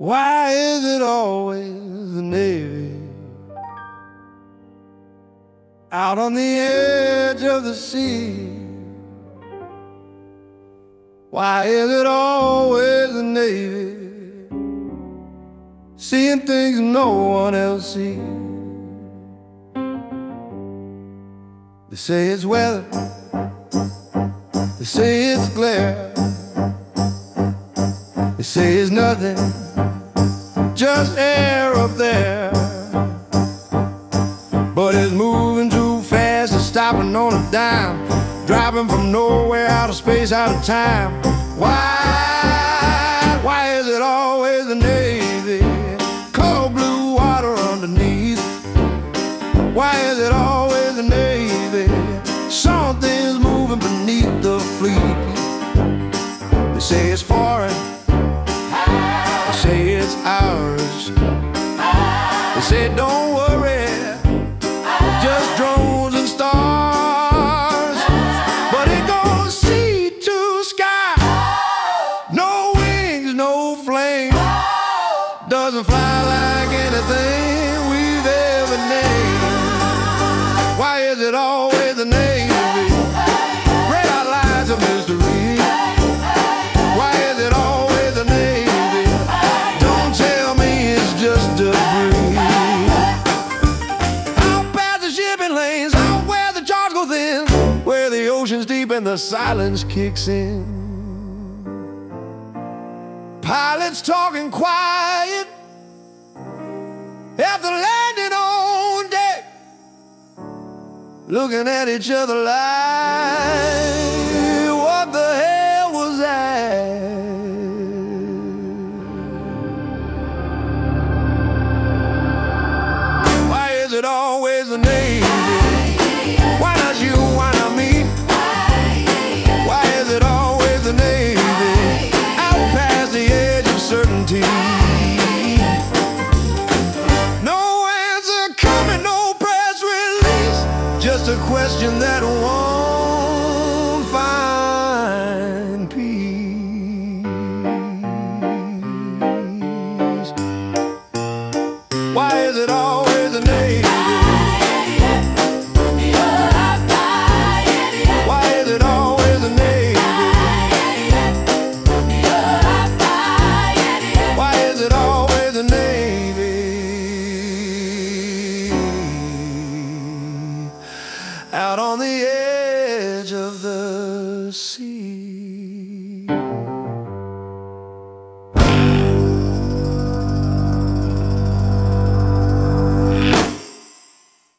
Why is it always the Navy out on the edge of the sea? Why is it always the Navy seeing things no one else sees? They say it's weather, they say it's glare, they say it's nothing, just air up there. But it's moving too fast, it's stopping on a dime, driving from nowhere, out of space, out of time. Why is it always the Navy? Cold blue water underneath. Why is it always the Navy? Something's moving beneath the fleet. They say it's foreign, they say it's ours. They say don't worry, just drones and stars. But it goes sea to sky, no wings, no flame, doesn't fly like anything we've ever named. Why is it always the Navy? Red out lies of mystery. Why is it always the Navy? Don't tell me it's just debris. Out past the shipping lanes, out where the charts go thin, where the ocean's deep and the silence kicks in. Pilots talking quiet after landing on deck, looking at each other like, what the hell was that? Why is it always the Navy? Why not you, why not me? Why is it always the Navy? Out past the edge of certainty.